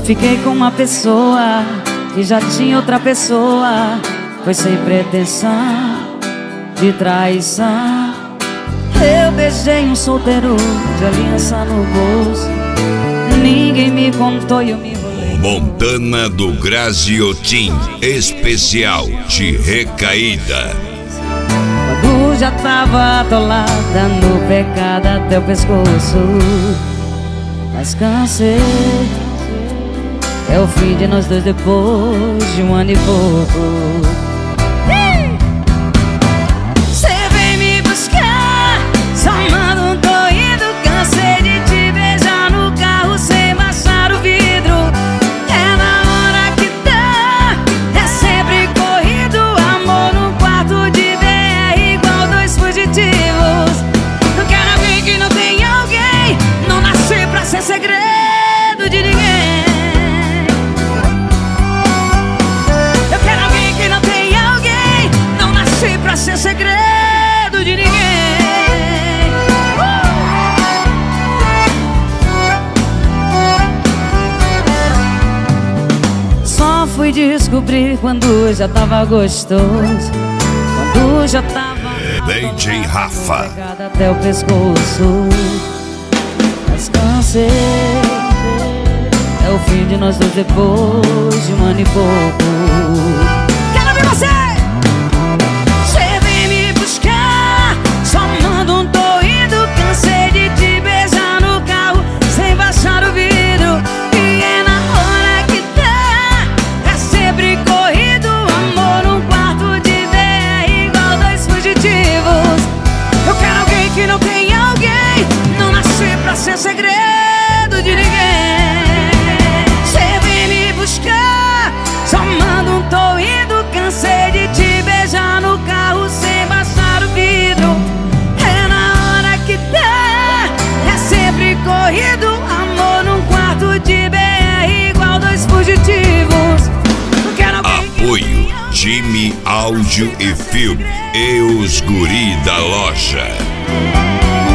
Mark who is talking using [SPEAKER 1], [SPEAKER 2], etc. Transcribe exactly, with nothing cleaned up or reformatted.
[SPEAKER 1] Fiquei com uma pessoa que já tinha outra pessoa. Foi sem pretensão de traição. Eu beijei um solteiro de aliança no bolso. Ninguém me contou e eu me enrolei.
[SPEAKER 2] Montana do Graziotin, especial de recaída.
[SPEAKER 1] Quando já tava atolada no pecado até o pescoço, mas cansei. É o fim de nós dois depois de um ano e pouco. Cê vem me buscar, só manda um tô indo. Cansei de te beijar no carro sem baixar o vidro. É na hora que dá, é sempre corrido. Amor no quarto de B R igual dois fugitivos. Não quero alguém que não tem alguém. Não nasci pra ser segredo de ninguém. Pra ser segredo de ninguém. uh! Só fui descobrir quando já tava gostoso, quando já tava
[SPEAKER 2] D J Rafa
[SPEAKER 1] até o pescoço. Mas cansei. É o fim de nós dois depois de um ano e pouco. Quero ver você! Sem segredo de ninguém. Cê vem me buscar, só manda um tô indo. Cansei de te beijar no carro sem baixar o vidro. É na hora que dá, é sempre corrido. Amor num quarto de B R igual dois fugitivos. Não quero alguém.
[SPEAKER 2] Apoio Jimmy Áudio e Filme e os guri da loja.